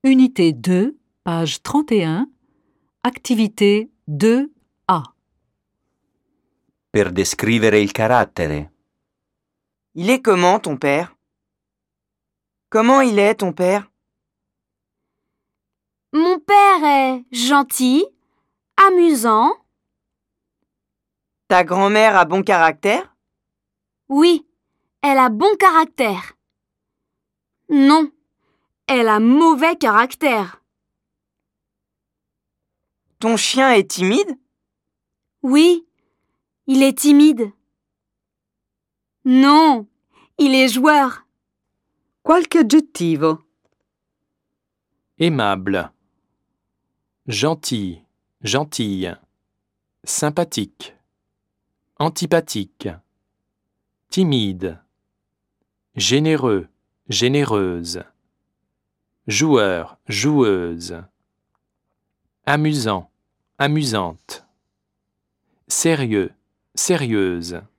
Unité 2, page 31, activité 2A. Per descrivere il carattere. Il est comment, ton père? Comment il est, ton père? Mon père est gentil, amusant. Ta grand-mère a bon caractère? Oui, elle a bon caractère. Non, elle a mauvais caractère. Ton chien est timide? Oui, il est timide. Non, il est joueur. Qualche aggettivo. Aimable, gentil, gentille, sympathique, antipathique, timide, généreux, généreuse, joueur, joueuse, amusant, amusante, sérieux, sérieuse.